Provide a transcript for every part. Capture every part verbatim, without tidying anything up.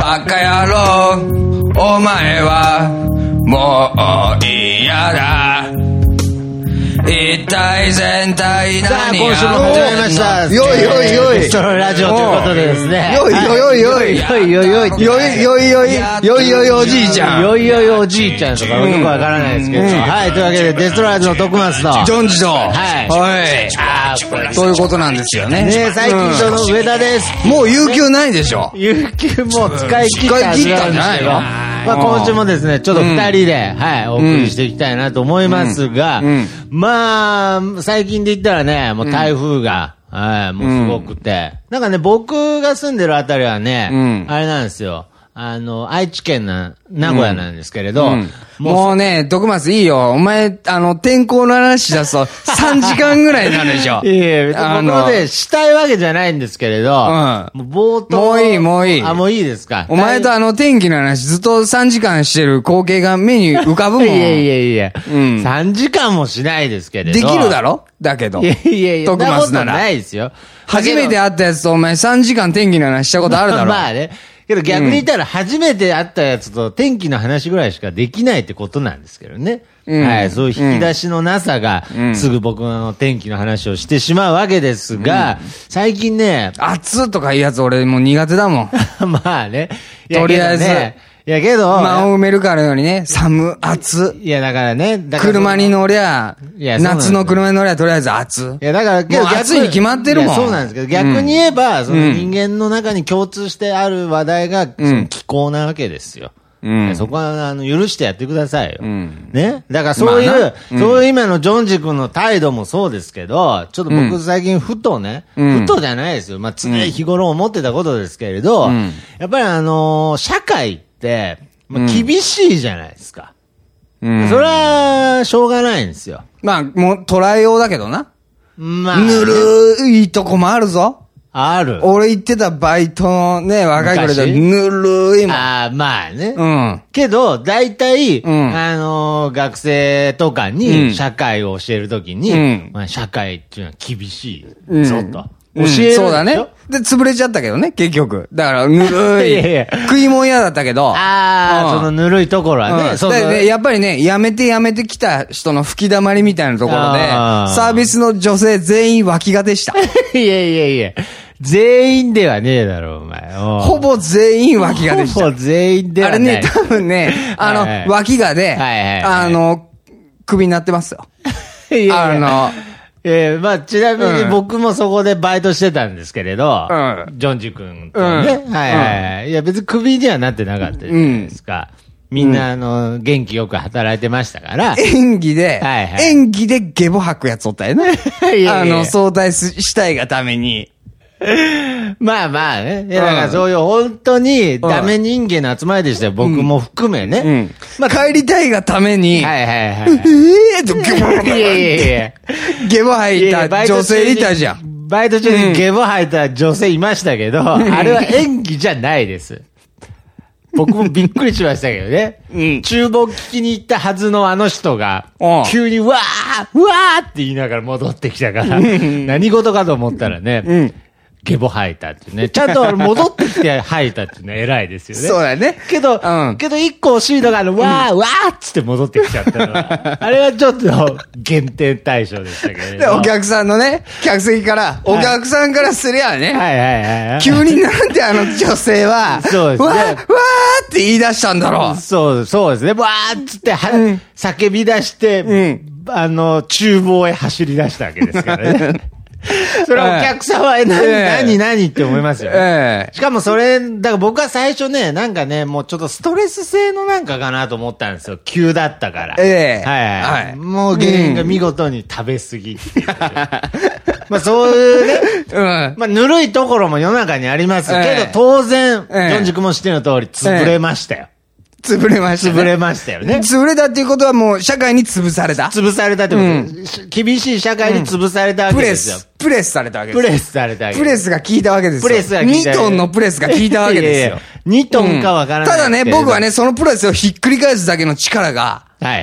バカ野郎お前はもう嫌だ一体全体何がさあ今週も始まりましたよいよいよいストロラジオということでですねよいよいよいよいよいよいよいよいよいよいよいよいおじいちゃんよいよいおじいちゃんとかよくわからないですけど、はいというわけでデストロラジオの徳松とジョンジとはいはいあーそういうことなんですよね。 ね最近その上田です。 もう有給ないでしょ。 有給もう使い切ったはずなんですけど、まあ今週もですね、ちょっと二人で、はい、お送りしていきたいなと思いますが、まあ、最近で言ったらね、もう台風が、はい、もうすごくて、なんかね、僕が住んでるあたりはね、あれなんですよ。あの、愛知県な、名古屋なんですけれど、 うんうん、もう、もうね、徳松いいよ。お前、あの、天候の話だとさんじかんぐらいになるでしょ。 いやいや、僕もね、したいわけじゃないんですけれど、うん、もう冒頭。 もういい、もういい。 あ、もういいですか。 お前とあの、天気の話ずっとさんじかんしてる光景が目に浮かぶもん。 いやいやいや、うん、さんじかんもしないですけれど。 できるだろだけど。 いやいやいや、 徳松なら。 ないですよ。 初めて会ったやつとお前さんじかん天気の話したことあるだろ。 まあね。けど逆に言ったら初めて会ったやつと天気の話ぐらいしかできないってことなんですけどね。うん、はい。そういう引き出しのなさが、うん、すぐ僕の天気の話をしてしまうわけですが、うん、最近ね、 暑とかいうやつ俺もう苦手だもん。 まあね。 とりあえず。 いやけど、 間を埋めるかのようにね、寒、暑。 いやだからね、だから車に乗りゃ、夏の車に乗りゃとりあえず暑。 いやだから、 けど暑いに決まってるもん。 そうなんですけど、逆に言えば、その人間の中に共通してある話題が、その気候なわけですよ。うん、そこは、あの、許してやってくださいよ。うん、ね。だからそういう、まあうん、そういう今のジョンジ君の態度もそうですけど、ちょっと僕最近ふとね、うん、ふとじゃないですよ。まあ、常日頃思ってたことですけれど、うん、やっぱりあのー、社会って、まあ、厳しいじゃないですか。うん。それは、しょうがないんですよ。 まあ、もう、捉えようだけどな。 まあ、ね。 ぬるいとこもあるぞ。 ある。 俺行ってたバイトのね、若い頃でぬるいもん。 ああ、まあね。 うん。 けど、大体、うん、あのー、学生とかに、社会を教えるときに、うん、まあ、社会っていうのは厳しいぞ、うん、と。教える、うん、 そうだね。で、潰れちゃったけどね、結局。だから、ぬるい。いやいや食い物嫌だったけど。 ああ、うん、そのぬるいところはね。 うん、そうで、やっぱりね、やめてやめてきた人の吹き溜まりみたいなところで、サービスの女性全員脇がでした。 いやいやいや。全員ではねえだろ、お前。 ほぼ全員脇がでした。 ほぼ全員ではない。 あれね、多分ね、あの、はいはい、脇がで、はいはいはい、あの、首になってますよ。 いやいやあの、 ええー、まあ、ちなみに僕もそこでバイトしてたんですけれど、うん、ジョンジ君とね、うん、はいはいはい。いや、別に首にはなってなかったじゃないですか。うん、みんな、あの、元気よく働いてましたから。 演技で、はいはい、演技でゲボ吐くやつおったよね。いやいやあの、相対したいがために。 まあまあね。いやだからそういう本当にダメ人間の集まりでしたよ。僕も含めね。うんうん、 まあ帰りたいがために。 はいはいはい。ええーと、ゲボ吐いた。いやいやいや。ゲボ吐いた女性いたじゃん。 バイト中にゲボ吐いた女性いましたけど、うん、あれは演技じゃないです。僕もびっくりしましたけどね。うん。厨房聞きに行ったはずのあの人が、急にわーわーって言いながら戻ってきたから、何事かと思ったらね。うんゲボ吐いたってね。ちゃんと戻ってきて吐いたってね、偉いですよね。 そうだね。 けど、うん、けど一個惜しいのがあの、わー、わーっつって戻ってきちゃったのは、あれはちょっと減点対象でしたけど。 で、お客さんのね、客席から、お客さんからすりゃね、 はいはいはいはい、 急になんであの女性は、 そうですね。わー、 わーって言い出したんだろう。 そう、そうですね。わーっつって、は、うん、叫び出して、うん、あの、厨房へ走り出したわけですからね。それはお客さんは、え、何、何、何って思いますよ、ね。ええ。しかもそれ、だから僕は最初ね、なんかね、もうちょっとストレス性のなんかかなと思ったんですよ。急だったから。 ええ。 はいはい。はい、もう原因が見事に食べ過ぎ。まあそういうね、うん、まあぬるいところも世の中にありますけど、ええ、当然、ええ、ジョンジ君も知っての通り、潰れましたよ。ええ潰れました、ね。 潰れましたよね。 潰れたっていうことはもう社会に潰された潰されたってことです、うん。厳しい社会に潰されたわけですよ。 プレス、プレスされたわけです。 プレスされたわけです。 プレスが効いたわけですよ。 プレスが効いた。 にトンのプレスが効いたわけですよ。いやいやにトンかわからない、 うん。ただね、僕はね、そのプレスをひっくり返すだけの力が、 はいはい。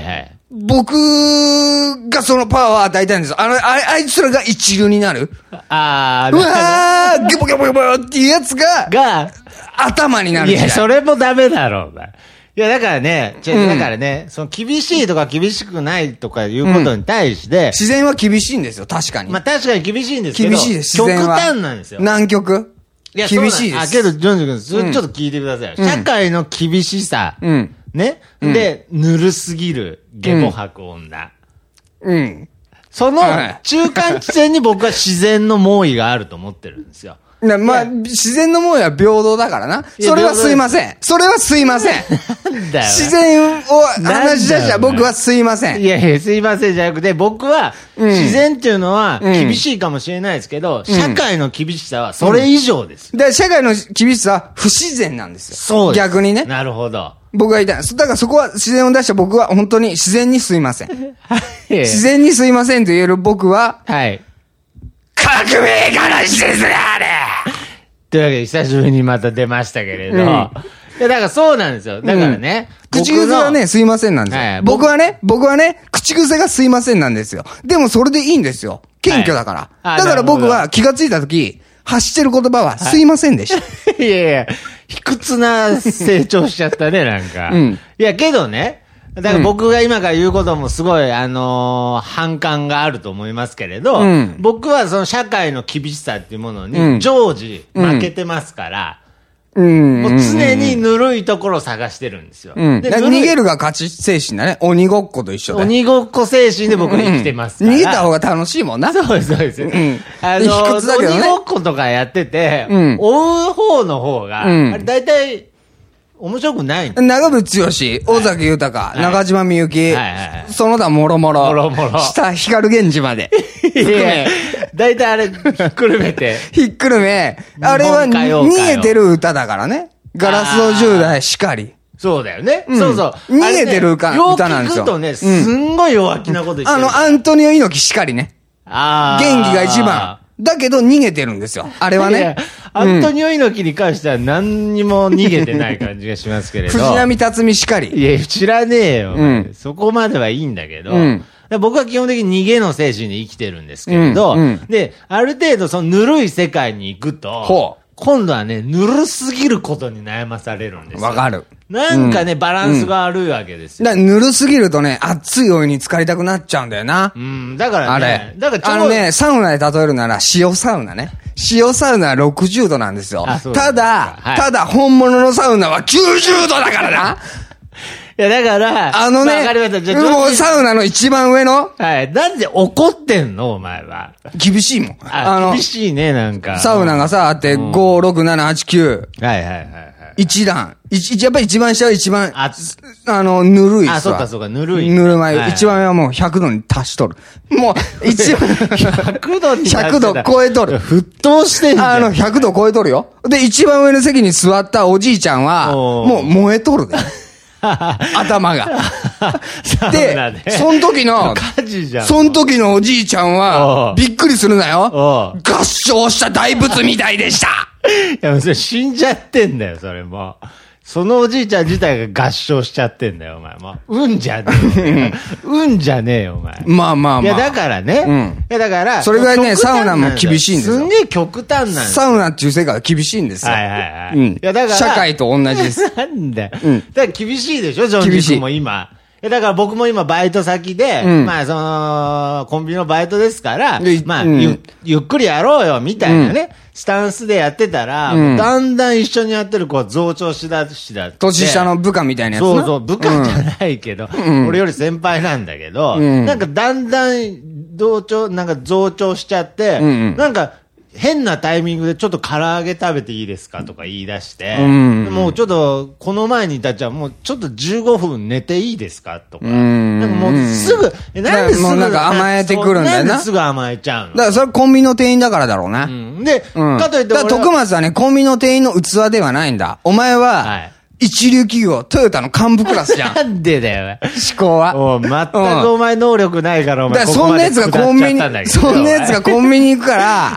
僕がそのパワーを与えたいんですよ。あの、ああいつらが一流になる。 あうわー、ギボギボギボっていうやつが、 が、 頭になる。 いや、それもダメだろ、お前。いや、だからね、違う、だからね、その厳しいとか厳しくないとかいうことに対して、 自然は厳しいんですよ、確かに。 まあ確かに厳しいんですけど、 厳しいです、自然は。 極端なんですよ。 南極。 いや、 厳しいです。 あ、けど、ジョンジ君、それちょっと聞いてください。社会の厳しさ、ね、で、ぬるすぎるゲボ吐く女。 うん。 その中間地点に僕は自然の猛威があると思ってるんですよ。 まあ、自然の猛威は平等だからな。それはすいません。それはすいません。 なんだよ。 自然を話し出したら僕はすいません。 いやいや、すいませんじゃなくて、僕は、自然っていうのは厳しいかもしれないですけど、社会の厳しさはそれ以上です。 で、社会の厳しさは不自然なんですよ。 そうです。 逆にね。 なるほど。 僕が言いたい。だからそこは自然を出した僕は本当に自然にすいません。自然にすいませんと言える僕は、 はい。 革命家の施設であれというわけで久しぶりにまた出ましたけれど、うん、いやだからそうなんですよ。だからね。 うん、口癖はね、すいませんなんですよ。はい、僕はね、僕はね、口癖がすいませんなんですよ。でもそれでいいんですよ。謙虚だから。はい、だから僕は気がついたとき、発してる言葉はすいませんでした。 はい、いやいや、卑屈な成長しちゃったね、なんか。うん、いや、けどね、だから僕が今から言うこともすごい、あのー、反感があると思いますけれど、うん、僕はその社会の厳しさっていうものに常時負けてますから、うん、もう常にぬるいところを探してるんですよ。うん、 で逃げるが勝ち精神だね。鬼ごっこと一緒で。 鬼ごっこ精神で僕は生きてますから。 逃げた方が楽しいもんな。 そうです、そうです。うん、あのー、鬼ごっことかやってて、うん、追う方の方が、うん、あれ大体、面白くない長渕剛、尾崎豊、はい、中島みゆき、はいはいはい、その他もろもろ、もろもろ下、光源氏まで。 いやだいたいあれ、ひっくるめて。 ひっくるめ。あれは逃げてる歌だからね。ガラスのじゅう代しかり。 そうだよね。うん、そうそう。 逃げてる歌、ね、歌なんですよ。 よく聞くとね、すんごい弱気なこと言ってる、 うん。あの、アントニオ猪木しかりね。ああ。元気が一番。だけど逃げてるんですよ。あれはね。 アントニオ猪木に関しては何にも逃げてない感じがしますけれど。 藤波辰巳しかり。 いや、知らねえよ。うん、そこまではいいんだけど。うん、僕は基本的に逃げの精神で生きてるんですけれど。うんうん、で、ある程度そのぬるい世界に行くと。ほう。今度はね、ぬるすぎることに悩まされるんですよ。 わかる。 なんかね、うん、バランスが悪いわけですよ。 だからぬるすぎるとね、熱いお湯に浸かりたくなっちゃうんだよな。 うん、だからね。 あれ。だからあのね、サウナで例えるなら、塩サウナね。塩サウナはろくじゅうどなんですよ。ただ、はい、ただ本物のサウナはきゅうじゅうどだからな。 いや、だから、 あのね、もうサウナの一番上の。 はい。なんで怒ってんのお前は。 厳しいもん。 あの、厳しいね、なんか。 サウナがさ、あって、ご、ろく、なな、はち、きゅう。 はいはいはい。 一段。一、やっぱり一番下は一番、あの、ぬるいっすわ。 あ、そうかそうか、ぬるい。 ぬるま湯。一番上はもうひゃくどに達しとる。もう、一番、 ひゃくどに達しとる。ひゃくど超えとる。 沸騰してんじゃん。 あの、ひゃくど超えとるよ。で、一番上の席に座ったおじいちゃんは、もう燃えとるで。頭が。で、その時の、その時のおじいちゃんは、びっくりするなよ。合唱した大仏みたいでした。 いや、それ死んじゃってんだよ、それも。そのおじいちゃん自体が合唱しちゃってんだよ、お前も。うんじゃねえよ。うんじゃねえよ、お前。 まあまあまあ。 いや、だからね。うん。いや、だから。 それぐらいね、サウナも厳しいんですよ。 すんげえ極端なんです。 サウナっていう世界は厳しいんですよ。 はいはいはい。うん。いや、だから。 社会と同じです。 なんだよ。うん。だから厳しいでしょ、ジョンジ君も今。だから僕も今バイト先で、うん、まあその、コンビニのバイトですから、まあ、うん、ゆ、ゆっくりやろうよ、みたいなね、うん、スタンスでやってたら、うん、だんだん一緒にやってる子は増長しだしだって。 年下の部下みたいなやつな。 そうそう、部下じゃないけど、うん、俺より先輩なんだけど、うん、なんかだんだん同調、なんか増長しちゃって、うん、なんか、変なタイミングでちょっと唐揚げ食べていいですかとか言い出して、うん、もうちょっと、この前にいたちはもうちょっとじゅうごふん寝ていいですかとか、うん、なんかもうすぐ、なんですぐ、 もうなんか甘えてくるんだよな。 なんですぐ甘えちゃうの。 だからそれコンビニの店員だからだろうな。うん、 で、うん、かといってだから徳松はね、コンビニの店員の器ではないんだ。お前は、はい、一流企業、トヨタの幹部クラスじゃん。 なんでだよ。 思考は。 お全くお前能力ないから、お前。 だからそんな奴がコンビニ、そんな奴がコンビニ行くから、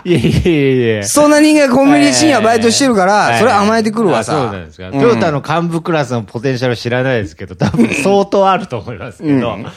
いやいやいやそんな人間がコンビニ深夜バイトしてるから、それ甘えてくるわさ。 そうなんですか。トヨタの幹部クラスのポテンシャル知らないですけど、多分相当あると思いますけど。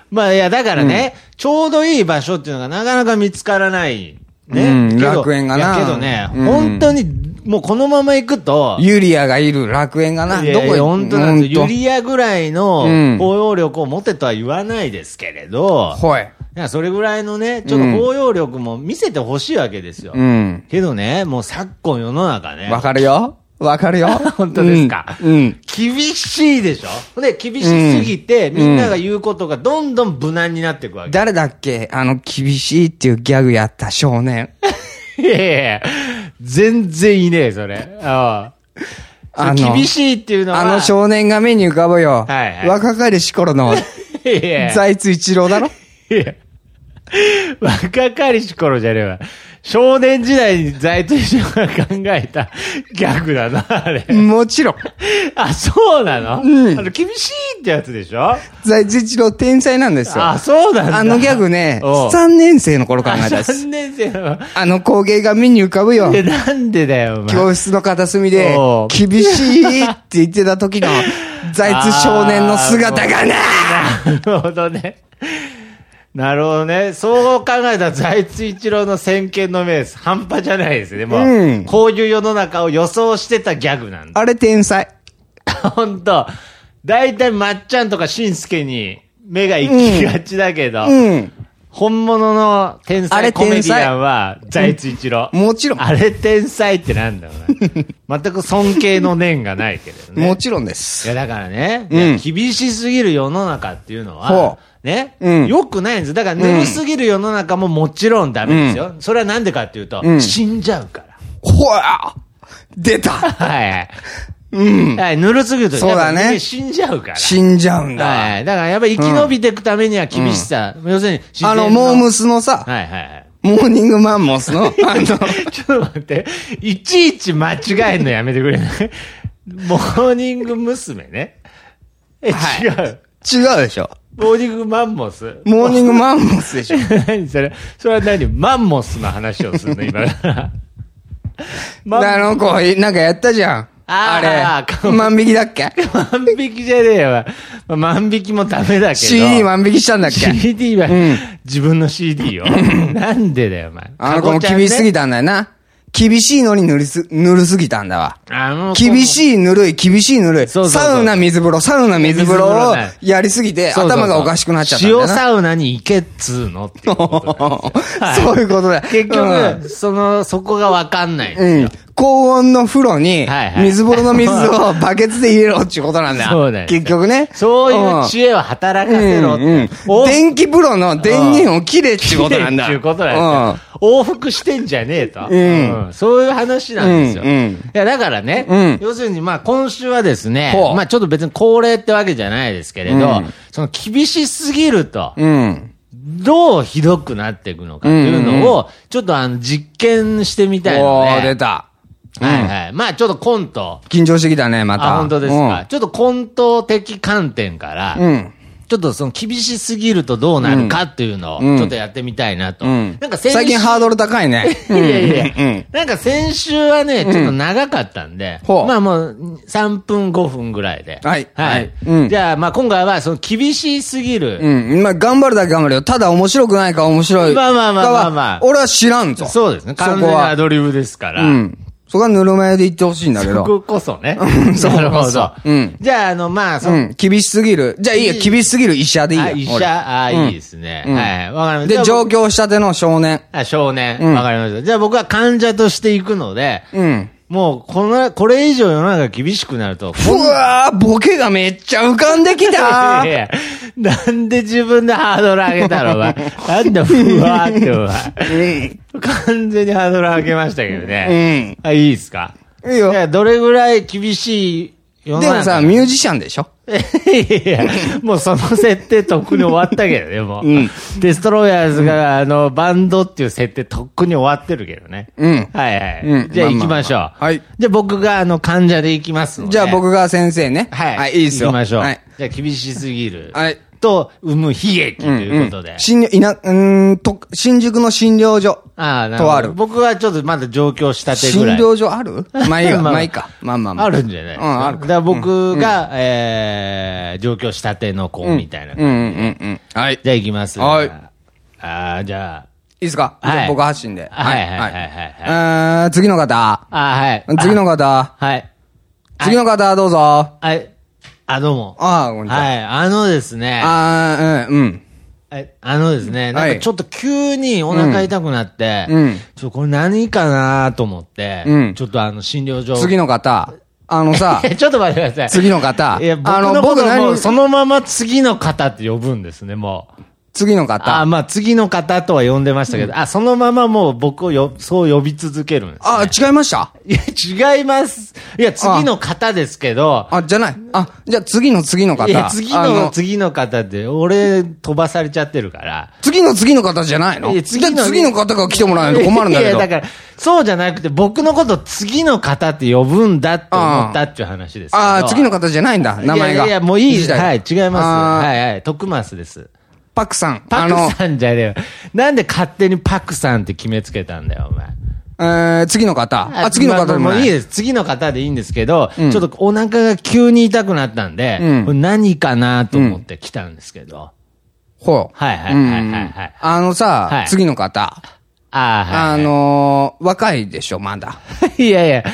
まあいや、だからね、うん、ちょうどいい場所っていうのがなかなか見つからない。ね。 うん、楽園がな。 いやけどね、うん、本当に、もうこのまま行くと。 ユリアがいる楽園がな。 いやいやどこに本当なんですよ。ユリアぐらいの包容力を持てとは言わないですけれど。 はい。 いや、それぐらいのね、ちょっと包容力も見せてほしいわけですよ。うん。けどね、もう昨今世の中ね。 わかるよ。わかるよ。 本当ですか。うん。うん、厳しいでしょで、厳しすぎて、うん、みんなが言うことがどんどん無難になっていくわけ。 誰だっけあの、厳しいっていうギャグやった少年。 いやいや全然いねえ、それ。ああ。あの、厳しいっていうのは。 あの少年が目に浮かぶよ。はいはい。若かりし頃の、財津一郎だろいや。 若かりし頃じゃねえわ。少年時代に財津一郎が考えたギャグだな、あれ。 もちろん。 あ、そうなのうん。あの、厳しいってやつでしょ財津一郎天才なんですよ。 あ、そうなんだ。 あのギャグね、さんねん生の頃考えたです。 さんねん生の。 あの光景が目に浮かぶよ。 で、なんでだよ、お前。 教室の片隅で、厳しいって言ってた時の財津少年の姿がななるほどね。なるほどね。そう考えたら財津一郎の先見の明です。半端じゃないですね。もう、うん、こういう世の中を予想してたギャグなんだ。 あれ天才。 ほんと。だいたいまっちゃんとかしんすけに目が行きがちだけど、うんうん、本物の天才コメディアンは財津一郎。 もちろん。 あれ天才ってなんだろうな。全く尊敬の念がないけれどね。 もちろんです。 いやだからね、うん、厳しすぎる世の中っていうのは、ね、うん、よくないんです。だから、ぬるすぎる世の中ももちろんダメですよ。うん、それはなんでかっていうと、うん、死んじゃうから。 ほわ出たはいはい。うん。はい、ぬるすぎると、 そうだね。 死んじゃうから。 死んじゃうんだ。 はい。だからやっぱり生き延びていくためには厳しさ。うん、要するに、 あの、モームスのさ、 はいはいはい。 モーニングマンモスの、あの、 ちょっと待って、いちいち間違えるのやめてくれないモーニング娘。ね。え、 はい、 違う。 違うでしょ。 モーニングマンモスモーニングマンモスでしょ何それそれは何マンモスの話をするの今から。 あの子、なんかやったじゃん。あれ。万引きだっけ万引きじゃねえよ。万引きもダメだけど。 シーディー 万引きしたんだっけシーディー は、うん、自分の シーディー を。なんでだよ、お前。 あの子も厳しすぎたんだよな。厳しいのにぬるす、ぬるすぎたんだわ。あの厳しいぬるい、厳しいぬるい。そうそうそうサウナ水風呂、サウナ水風呂をやりすぎて、頭がおかしくなっちゃったんだよな。 塩サウナに行けっつーのっていうことはい、そういうことだよ。 結局、うん、その、そこがわかんないんですよ。うん高温の風呂に、水風呂の水をバケツで入れろっていうことなんだよ。そうだよ。結局ね。 そういう知恵を働かせろって。うんうん、電気風呂の電源を切れっていうことなんだ。 っていうことなんだ。往復してんじゃねえと。うんうん、そういう話なんですよ。うんうん、いや、だからね、うん、要するにまあ今週はですね、まあちょっと別に恒例ってわけじゃないですけれど、うん、その厳しすぎると。うんどうひどくなっていくのかっていうのを、ちょっとあの実験してみたいので。 おー、出た。 はいはい。まあちょっとコント。 緊張してきたね、また。 あ、本当ですか。ちょっとコント的観点から、うん、ちょっとその厳しすぎるとどうなるかっていうのを、ちょっとやってみたいなと。うん、 なんか先週最近ハードル高いね。 いやいや、うん、なんか先週はね、ちょっと長かったんで、うん、まあもうさんぷんごふんぐらいで。 はい。 はい。うん、じゃあまあ今回はその厳しすぎる。 うん。まあ頑張るだけ頑張るよ。ただ面白くないか面白いか。 まあまあまあまあまあ。 俺は知らんぞ。 そうですね。完全なアドリブですから。うん。 そこはぬるま湯で言ってほしいんだけど。 そここそね。 そうなるほど。 うん。じゃあ、あの、まあ、 そうん。厳しすぎる。じゃあいいよ、厳しすぎる医者でいいよ。 医者、ああ、いいですね。はい。わかりました。で、上京したての少年。 あ、少年。わかりました。じゃあ僕は患者として行くので、うん。もう、この、これ以上世の中厳しくなると。 うわー、ボケがめっちゃ浮かんできたいやなんで自分でハードル上げたのお前。なんだ、ふわーってお前。うん。完全にハードル上げましたけどね。うん。あ、いいですかいいよ。いや、 どれぐらい厳しい世の中。 でもさ、ミュージシャンでしょいや、もうその設定とっくに終わったけどね、もう。うん、デストロイヤーズが、あの、バンドっていう設定とっくに終わってるけどね。うん。はいはい。うん、じゃあ行きましょう。まあまあまあ、はい。じゃあ僕が、あの、患者で行きますので。 じゃあ僕が先生ね。 はい。 はい、いいですよ。 行きましょう。 はい。 じゃあ厳しすぎる。と、生む悲劇ということで。 新、いな、うんと、新宿の診療所。 ああ、なるほど。 とある。 僕はちょっとまだ上京したてぐらい。 診療所あるまあいいわ、まあいいか。まあまあまあ。 あるんじゃないですか。 うん、あるか。 だから僕が、えー、上京したての子みたいな感じで。 うんうんうん。はい。 じゃあ行きます。 はい。 ああ、じゃあ。 いいですか？はい。僕発信で。 はいはいはいはい。 えー、次の方。 あはい。 次の方。 はい。 次の方、どうぞ。 はい。あ、どうも。 ああ、こんにちは。 はい。あのですね。 ああ、うん、うん。 あのですね、なんかちょっと急にお腹痛くなって、 うん。 ちょっとこれ何かなと思って、うん。ちょっとあの診療所。 次の方。あのさ。 ちょっと待ってください。 次の方。 いや、僕のこともそのまま次の方って呼ぶんですね、もう。 次の方。 あ、まあ次の方とは呼んでましたけど、うん、あ、そのままもう僕をよ、そう呼び続けるんです、ね。 あ、違いました？ いや、違います。いや、次の方ですけど。 あ、じゃない。あ、じゃあ次の次の方。 いや、次の次の方って、俺飛ばされちゃってるから。 次の次の方じゃないの？いや、次の次の方が来てもらわないと困るんだけど。いや、 だから、そうじゃなくて、僕のこと次の方って呼ぶんだって思ったっていう話ですけど。 ああ、次の方じゃないんだ、名前が。 いやいや、もういい。はい、違います。はいはい、徳増です。 パクさん。 パクさんじゃねえよ。なんで勝手にパクさんって決めつけたんだよ、お前。 えー、次の方。あ、次の方でもない。 もういいです。次の方でいいんですけど、うん、ちょっとお腹が急に痛くなったんで、うん、何かなと思って来たんですけど。 ほう。 はいはいはいはいはい。 あのさ、はい、次の方。 ああ、はい、はい。 あのー、若いでしょ、まだ。 いやいや。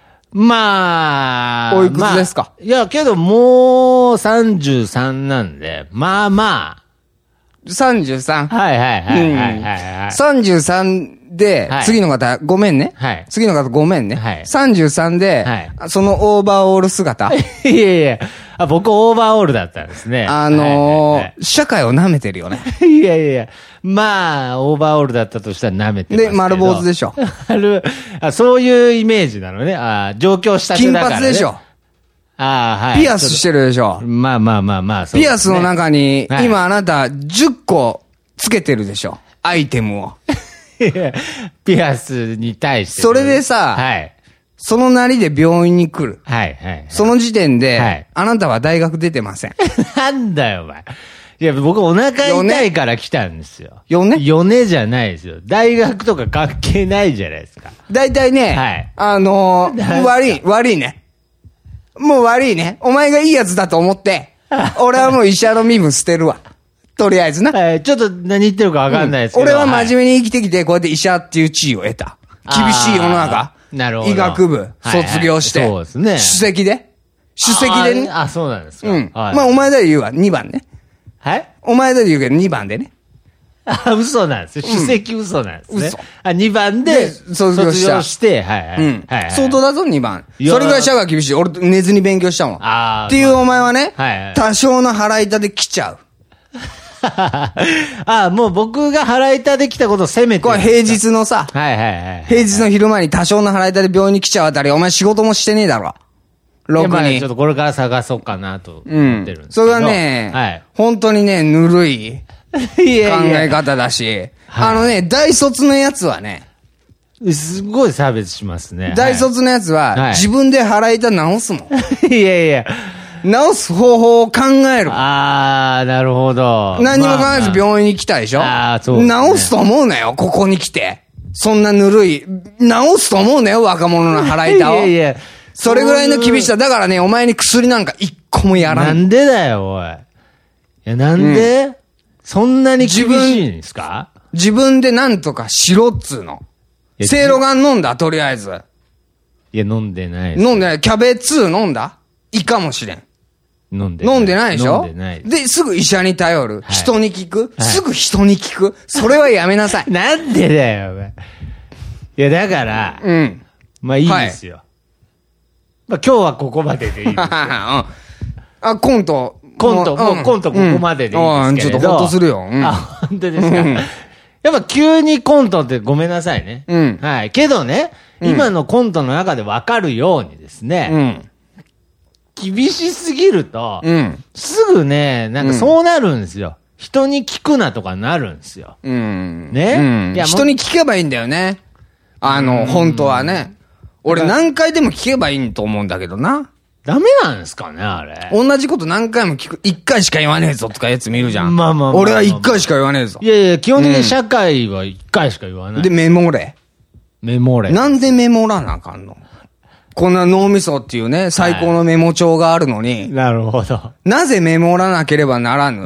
まあ。 おいくつですか、 まあ、いや、けどもうさんじゅうさんなんで、まあまあ。 さんじゅうさん。 はいはいはいはいはい。 さんじゅうさんで、次の方、ごめんね。はい。次の方ごめんね。はい。さんじゅうさんで、はい。そのオーバーオール姿。 いやいやあ、僕オーバーオールだったんですね。 あのー、社会を舐めてるよね。 いやいやまあ、オーバーオールだったとしたら舐めてる。 で、丸坊主でしょ。 丸、あ、そういうイメージなのね。あ上京したてだから、ね。 金髪でしょ。 ああ、はい。 ピアスしてるでしょ。 まあまあまあまあ、 そうですね。ピアスの中に、はい、今あなたじゅっこつけてるでしょ。アイテムを。 ピアスに対して。 それでさ、はい。そのなりで病院に来る。 はいはい、はい。 その時点で、はい、あなたは大学出てません。 なんだよ、お前。いや、僕お腹痛いから来たんですよ。 よねよねじゃないですよ。大学とか関係ないじゃないですか。 だいたいね、はい。あのー、悪い、悪いね。もう悪いね。お前がいいやつだと思って、俺はもう医者の身分捨てるわ。とりあえずな。 はい、ちょっと何言ってるかわかんないですけど、 うん。俺は真面目に生きてきて、こうやって医者っていう地位を得た。厳しい世の中。 なるほど。 医学部、卒業して。はいはい、そうですね。首席で。首席でね。 あ、そうなんですか。 うん。はい、まあ、お前だで言うわ。にばんね。 はいお前だで言うけどにばんでね。 あ、嘘なんですよ。首席嘘なんですね。嘘。あ、にばんで、卒業した。卒業して、はいはい。うん。はいはい。相当だぞ、にばん。それぐらい社会厳しい。俺、寝ずに勉強したもん。ああ。っていうお前はね、はいはい。多少の腹痛で来ちゃう。 あ、もう僕が腹痛で来たことを責めてる。 これ平日のさ、 はいはいはい。 平日の昼前に多少の腹痛で病院に来ちゃうあたり、お前仕事もしてねえだろ。ろくに。 ちょっとこれから探そうかなと思ってるんですけど。 うん。それはね、はい。本当にね、ぬるい考え方だし、あのね、大卒のやつはね、 すごい差別しますね。 大卒のやつは、自分で腹痛治すもん。 いやいや。 治す方法を考える。 あー、なるほど。 何にも考えず病院に来たでしょ。あー、そう。治すと思うなよ、ここに来て。そんなぬるい。治すと思うなよ、若者の腹痛を。いやいや。それぐらいの厳しさ。だからね、お前に薬なんか一個もやらん。 なんでだよ、おい。いや、なんで、うん、そんなに厳しいんですか？ 自分でなんとかしろっつうの。セイロガン飲んだ、とりあえず。 いや、飲んでない。 飲んでない。キャベツ飲んだ？いいかもしれん。 飲んでない。 飲んでないでしょ？飲んでない。で、すぐ医者に頼る。はい、人に聞く、はい、すぐ人に聞く。それはやめなさい。 なんでだよ、お前。いや、だから、うん。まあいいですよ。はい、まあ今日はここまででいいですよ。あ、 コント。 コント、もうコントここまででいいですけど。 ちょっとほっとするよ。 あ、本当ですか。やっぱ急にコントってごめんなさいね。うん。はい。けどね、今のコントの中でわかるようにですね、うん。厳しすぎると、うん、すぐね、なんかそうなるんですよ。うん、人に聞くなとかなるんですよ。うん、ね、 うん、いや人に聞けばいいんだよね。あの、本当はね。俺何回でも聞けばいいと思うんだけどな。 ダメなんですかね、あれ。 同じこと何回も聞く。一回しか言わねえぞとかやつ見るじゃん。 まあまあまあまあ。 俺は一回しか言わねえぞ。 いやいや、基本的に社会は一回しか言わない。 で、メモれ。 メモれ。 なんでメモらなあかんの？こんな脳みそっていうね、最高のメモ帳があるのに。 なるほど。 なぜメモらなければならぬ？ うん。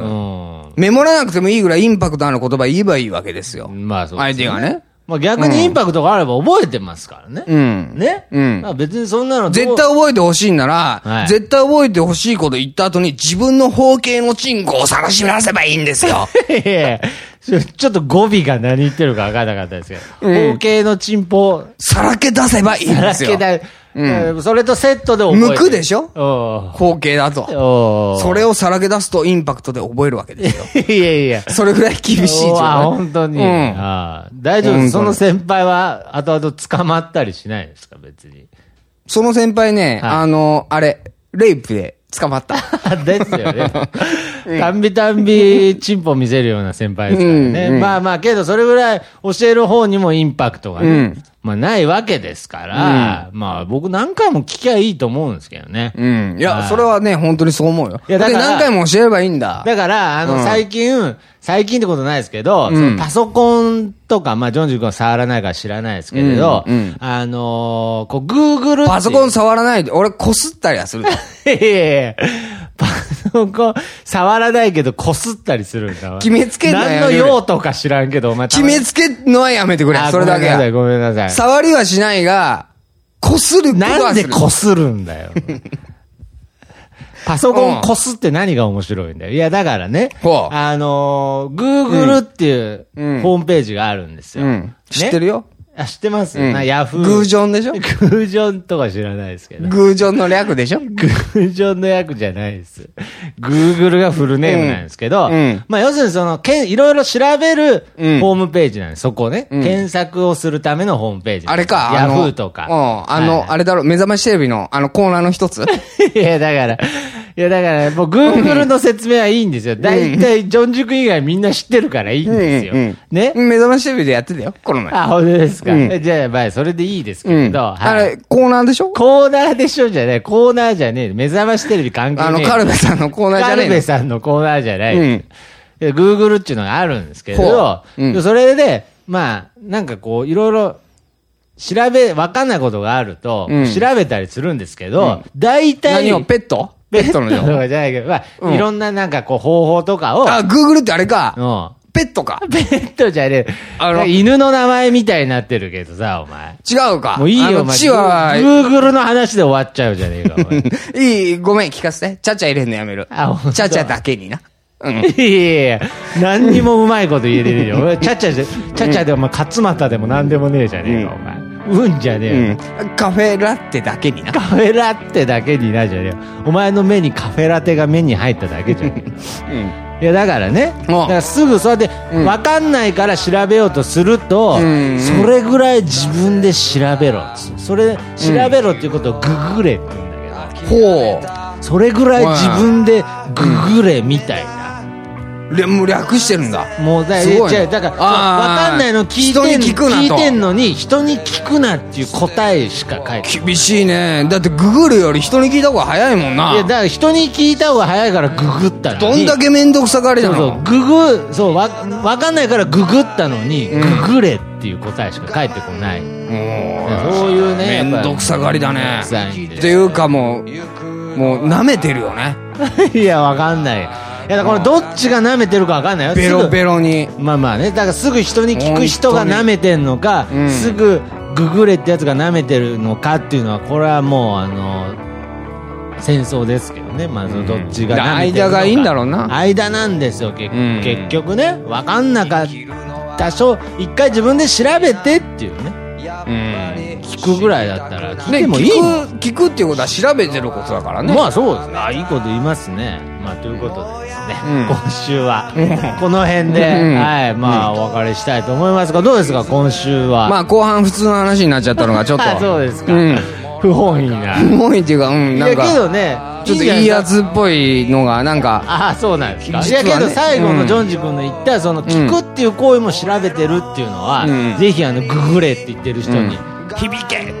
メモらなくてもいいぐらいインパクトある言葉言えばいいわけですよ。 まあそうですね。 相手がね。 まあ逆にインパクトがあれば覚えてますからね。 うん。 ね。 うん。 まあ別にそんなの絶対覚えてほしいなら、 はい、 絶対覚えてほしいこと言った後に自分の包茎のチンコを晒し出せばいいんですよ。 いやいやちょっと語尾が何言ってるか分からなかったですけど。うん、包茎のチンポ。 さらけ出せばいいんですよ。さらけだ。うん。それとセットで覚えてる。 向くでしょ包茎だと。それをさらけ出すとインパクトで覚えるわけですよ。 いやいや。 それぐらい厳しい状態。 あ、本当に。うん、あ大丈夫です。その先輩は後々捕まったりしないですか、別に。 その先輩ね、はい、あの、あれ、レイプで捕まった。 ですよね。たんびたんびチンポ見せるような先輩ですからね。うんうん、まあまあ、けどそれぐらい教える方にもインパクトがね、うん、まあないわけですから、うん、まあ僕何回も聞きゃいいと思うんですけどね。 うん。いや、それはね、本当にそう思うよ。いや、だから何回も教えればいいんだ。 だから、あの、うん、最近、最近ってことないですけど、うん、そのパソコンとか、まあ、ジョンジ君は触らないから知らないですけれど、うんうん、あのー、こう、Google パソコン触らないで、俺、こすったりはする。 いやいやいや、パソコン、触らないけど、こすったりするんだわ。 決めつけんのはやめてくれ。何の用とか知らんけど、お前。 決めつけんのはやめてくれ。それだけは。 ごめんなさい、ごめんなさい。 触りはしないが、こすることはする。 なんでこするんだよ。パソコンこすって何が面白いんだよ。いや、だからね、あのー、Google っていうホームページがあるんですよ。うんうん、 知ってるよ。 あ、知ってます、うん、な、ヤフー。 グージョンでしょグージョンとか知らないですけど。 グージョンの略でしょグージョンの略じゃないです。グーグルがフルネームなんですけど、うんうん、まあ要するにその、けん、いろいろ調べるホームページなんです。そこね、うん。検索をするためのホームページ。 あれか。 ヤフーとか。 うん。あの、はい、あれだろ、目覚ましテレビのあのコーナーの一ついや、だから、いや、だから、もう、グーグルの説明はいいんですよ。だいたい、ジョンジュク以外みんな知ってるからいいんですよ。うんうん、ね目覚ましテレビでやってたよ、この前。 あ、本当ですか。うん、じゃあ、まあ、それでいいですけど、うんはい、 あれ、コーナーでしょコーナーでしょじゃない。コーナーじゃねえ。目覚ましテレビ関係ない。 あの、カルベさんのコーナーじゃねえ。 カルベさんのコーナーじゃない。うん。グーグルっていうのがあるんですけど、うん、それで、まあ、なんかこう、いろいろ、調べ、わかんないことがあると、うん、調べたりするんですけど、大体、 何をペットペットの情報じゃないけど、まあ、うん、いろんななんかこう方法とかを。 あ、グーグルってあれか。 うん。 ペットか。 ペットじゃねえ。あの、犬の名前みたいになってるけどさ、お前。 違うか。 もういいよ、お前。 チワグーグルの話で終わっちゃうじゃねえか、お前。 いい、ごめん、聞かせて。ちゃちゃ入れんのやめる。あ、ほんと。ちゃちゃだけにな。 うん。いやいやいや、何にもうまいこと言えれるよ。ちゃちゃで、ちゃちゃでお前、勝俣でも何でもねえじゃねえか、お前。うんじゃねえよ、 うん。カフェラテだけにな。 カフェラテだけになじゃねえよ。お前の目にカフェラテが目に入っただけじゃねえ。うん、いや、だからね。だからすぐそうやって、わかんないから調べようとすると、うん、それぐらい自分で調べろ。それ、調べろっていうことをググれって言うんだけど。ほう。それぐらい自分でググれみたいな。 もう略してるんだ。 もうだ、すごい、だから、わかんないの聞いてん、聞いてんのに、人に聞くなっていう答えしか書いてない。 厳しいね。だってググるより人に聞いた方が早いもんな。 いや、だから人に聞いた方が早いからググったのに。 どんだけめんどくさがりなの。 そうそう、ググ、そう、わ、わかんないからググったのに、うん、ググれっていう答えしか返ってこない。そういうね。 めんどくさがりだね。っていうかもう、もう舐めてるよね。 いや、わかんない。いや、だからこれどっちが舐めてるかわかんないよ。 ベロベロに。 まあまあね。だからすぐ人に聞く人が舐めてんのか、うん、すぐググれってやつが舐めてるのかっていうのは、これはもうあの、戦争ですけどね。まずどっちが舐めてるのか。 間がいいんだろうな。 間なんですよ、結, うん、結局ね。わかんなかったしょ、一回自分で調べてっていうね。うん、聞くぐらいだったら聞いてもいい、ね、 聞く、聞くっていうことは調べてることだからね。 まあそうですね。あ、いいこと言いますね。まあということでですね、うん、今週はこの辺で、うん、はい、まあお別れしたいと思いますが、どうですか今週は。 まあ後半普通の話になっちゃったのがちょっとそうですか、うん、不本意な不本意っていうか、うん、なんかいやけどね、 ちょっといいやつっぽいのがなんか、 ああそうなんですか、ね、いやけど最後のジョンジ君の言ったその聞くっていう行為も調べてるっていうのは、うん、ぜひあのググれって言ってる人に響けっていうこと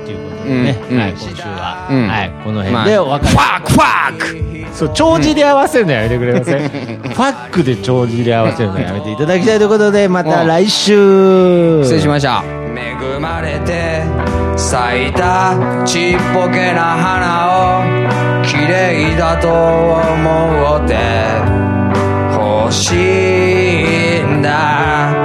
ね、 うん、 はい、今週は、 うん、 はい、この辺でお別れ。 ファックファックそう、帳尻合わせるのやめてくれません。ファックで帳尻合わせるのやめていただきたいということで、また来週。 失礼しました。 恵まれて咲いたちっぽけな花を綺麗だと思って欲しいんだ。